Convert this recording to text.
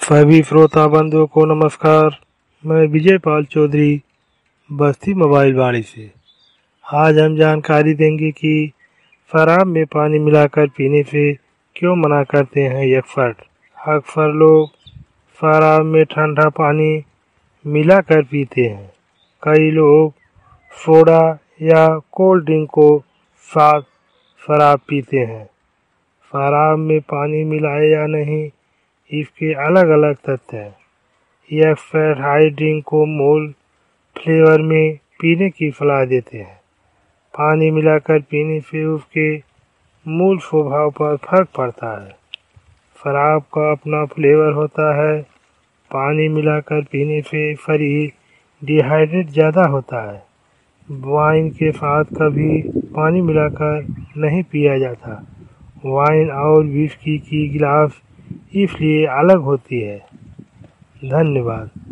सभी श्रोता बंधुओं को नमस्कार। मैं विजय पाल चौधरी बस्ती मोबाइल वाणी से। आज हम जानकारी देंगे कि शराब में पानी मिलाकर पीने से क्यों मना करते हैं एक्सपर्ट। अक्सर लोग शराब में ठंडा पानी मिलाकर पीते हैं। कई लोग सोडा या कोल्ड ड्रिंक को साथ शराब पीते हैं। शराब में पानी मिलाए या नहीं, इसके अलग अलग तथ्य हैं। यह एक्सपर्ट हाई ड्रिंक को मूल फ्लेवर में पीने की सलाह देते हैं। पानी मिलाकर पीने से उसके मूल स्वभाव पर फर्क पड़ता है। शराब का अपना फ्लेवर होता है। पानी मिलाकर पीने से शरीर डिहाइड्रेट ज़्यादा होता है। वाइन के साथ कभी पानी मिलाकर नहीं पिया जाता। वाइन और विस्की की गिलास इसलिए अलग होती है। धन्यवाद।